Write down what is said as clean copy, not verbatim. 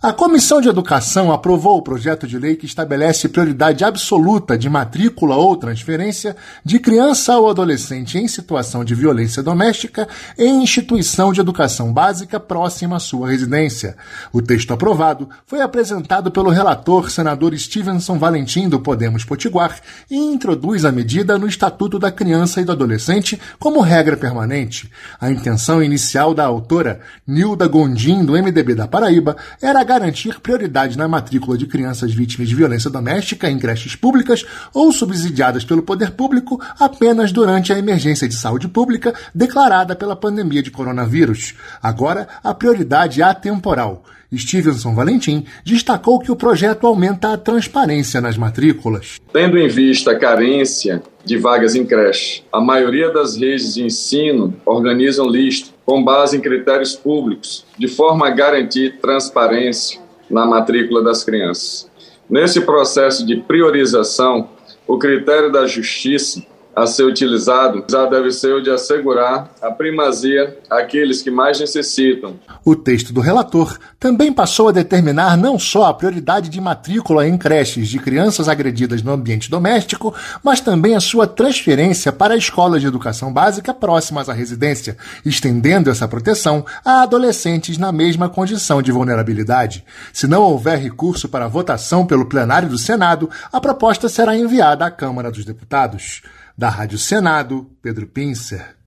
A Comissão de Educação aprovou o projeto de lei que estabelece prioridade absoluta de matrícula ou transferência de criança ou adolescente em situação de violência doméstica em instituição de educação básica próxima à sua residência. O texto aprovado foi apresentado pelo relator, senador Stevenson Valentim, do Podemos Potiguar, e introduz a medida no Estatuto da Criança e do Adolescente como regra permanente. A intenção inicial da autora, Nilda Gondim, do MDB da Paraíba, era garantir prioridade na matrícula de crianças vítimas de violência doméstica em creches públicas ou subsidiadas pelo poder público apenas durante a emergência de saúde pública declarada pela pandemia de coronavírus. Agora, a prioridade é atemporal. Stevenson Valentim destacou que o projeto aumenta a transparência nas matrículas. Tendo em vista a carência de vagas em creche, a maioria das redes de ensino organizam lista com base em critérios públicos, de forma a garantir transparência na matrícula das crianças. Nesse processo de priorização, o critério da justiça a ser utilizado já deve ser o de assegurar a primazia àqueles que mais necessitam. O texto do relator também passou a determinar não só a prioridade de matrícula em creches de crianças agredidas no ambiente doméstico, mas também a sua transferência para escolas de educação básica próximas à residência, estendendo essa proteção a adolescentes na mesma condição de vulnerabilidade. Se não houver recurso para votação pelo plenário do Senado, a proposta será enviada à Câmara dos Deputados. Da Rádio Senado, Pedro Pincer.